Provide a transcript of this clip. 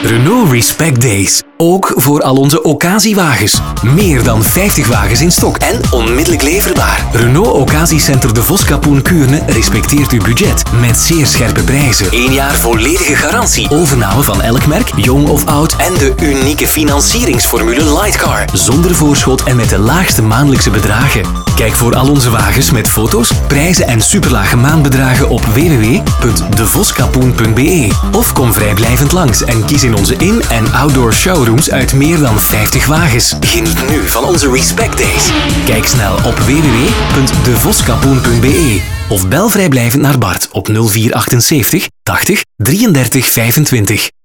Renault Respect Days. Ook voor al onze occasiewagens. Meer dan 50 wagens in stok en onmiddellijk leverbaar. Renault Occasiecenter De Vos Kapoen Kuurne respecteert uw budget met zeer scherpe prijzen. 1 jaar volledige garantie. Overname van elk merk, jong of oud. En de unieke financieringsformule Lightcar. Zonder voorschot en met de laagste maandelijkse bedragen. Kijk voor al onze wagens met foto's, prijzen en superlage maandbedragen op www.devoskapoen.be. Of kom vrijblijvend langs en kies in onze in- en outdoor showrooms uit meer dan 50 wagens. Geniet nu van onze Respect Days. Kijk snel op www.devoskapoen.be of bel vrijblijvend naar Bart op 0478 80 33 25.